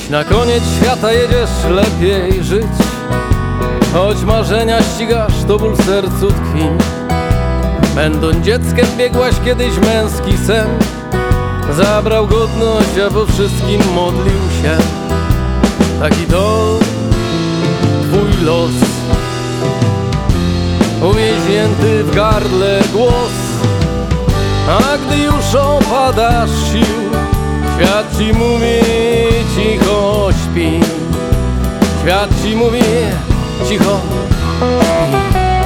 Dziś na koniec świata jedziesz lepiej żyć, choć marzenia ścigasz, to ból w sercu tkwi. Będąc dzieckiem biegłaś kiedyś męski sen, zabrał godność, a po wszystkim modlił się. Taki to twój los, uwięzięty w gardle głos. A gdy już opadasz sił, świat ci mówi cicho śpi. Świat ci mówi cicho śpi.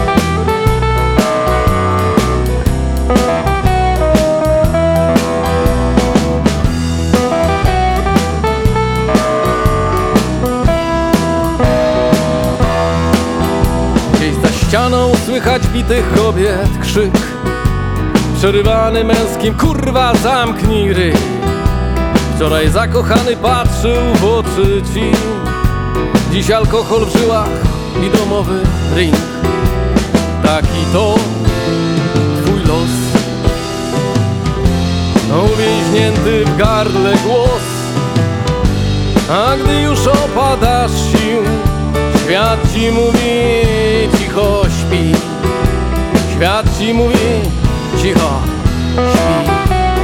Gdzieś za ścianą słychać bitych kobiet krzyk, przerywany męskim kurwa zamknij ryj. Wczoraj zakochany patrzył w oczy ci, dziś alkohol w żyłach i domowy ring. Taki to twój los, uwięźnięty w gardle głos. A gdy już opadasz sił, świat ci mówi cicho śpi. Świat ci mówi cicho śpi.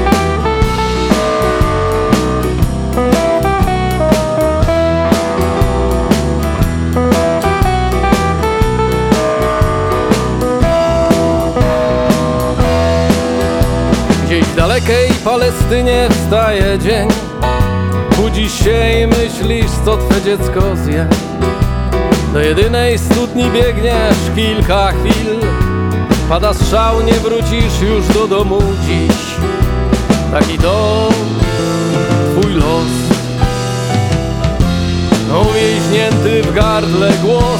Gdzieś w dalekiej Palestynie wstaje dzień, budzisz się i myślisz, co twe dziecko zje. Do jedynej studni biegniesz kilka chwil, pada strzał, nie wrócisz już do domu dziś. Taki to twój los, uwięźnięty w gardle głos.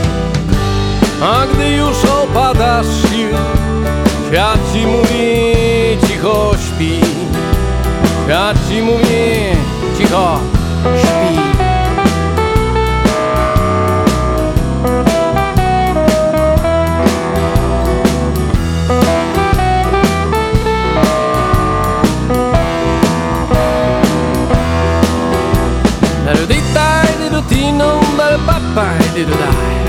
A gdy już opadasz sił, świat ci mówi cicho śpi. Świat ci mówi cicho śpi. Dai, di do tino, bel papai, di do dai.